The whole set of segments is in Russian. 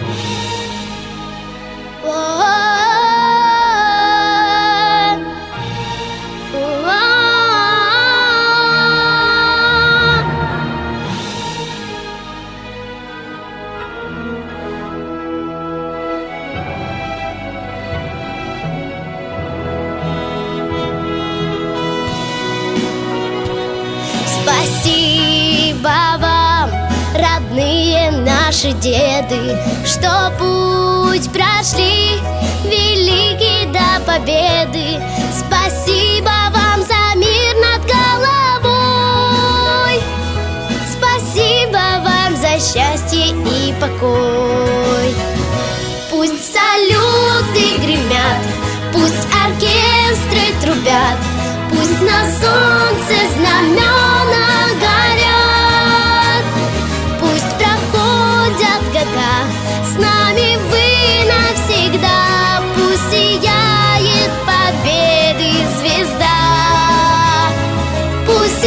Спасибо вам, родные наши деды, что путь прошли великий до победы. Спасибо вам за мир над головой. Спасибо вам за счастье и покой. Пусть салюты гремят, пусть оркестры трубят, пусть на солнце знамена горят, пусть проходят года, с нами вы навсегда. Пусть сияет победы звезда, пусть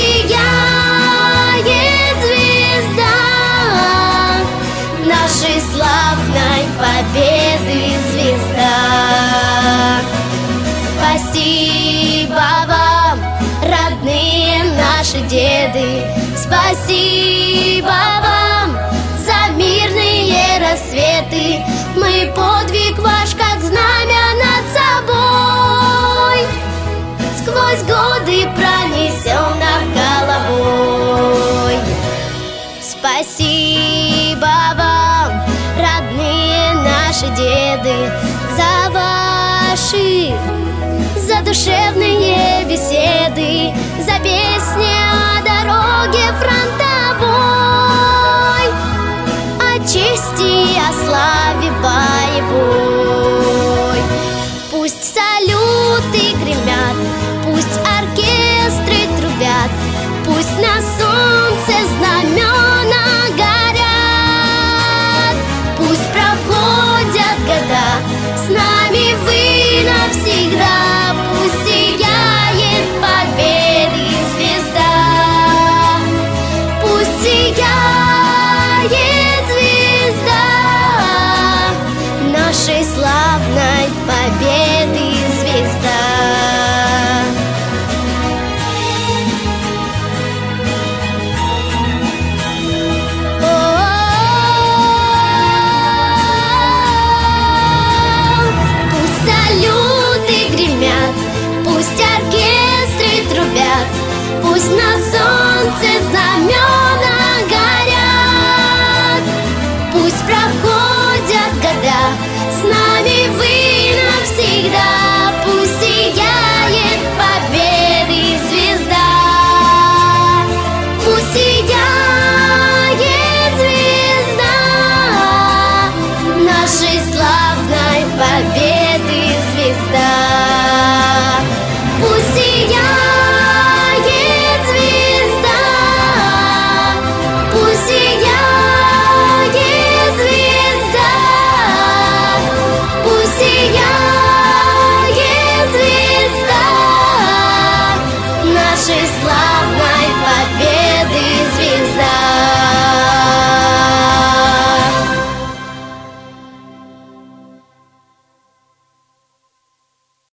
сияет звезда нашей славной победы звезда. Спасибо вам, родные наши деды, спасибо вам за мирные рассветы. Мы подвиг ваш, как знамя над собой, сквозь годы пронесем над головой. Спасибо вам, родные наши деды, за ваши задушевные беседы, за песни о дороге фронтовой, о чести и о славе боевой. Пусть салюты гремят, пусть оркестры трубят, пусть на солнце знамена горят, пусть проходят года, с нами вы навсегда. Пусть сияет победы звезда, пусть сияет звезда нашей славной победы звезда. Пусть на солнце знамена горят, пусть проходят года, с нами вы навсегда.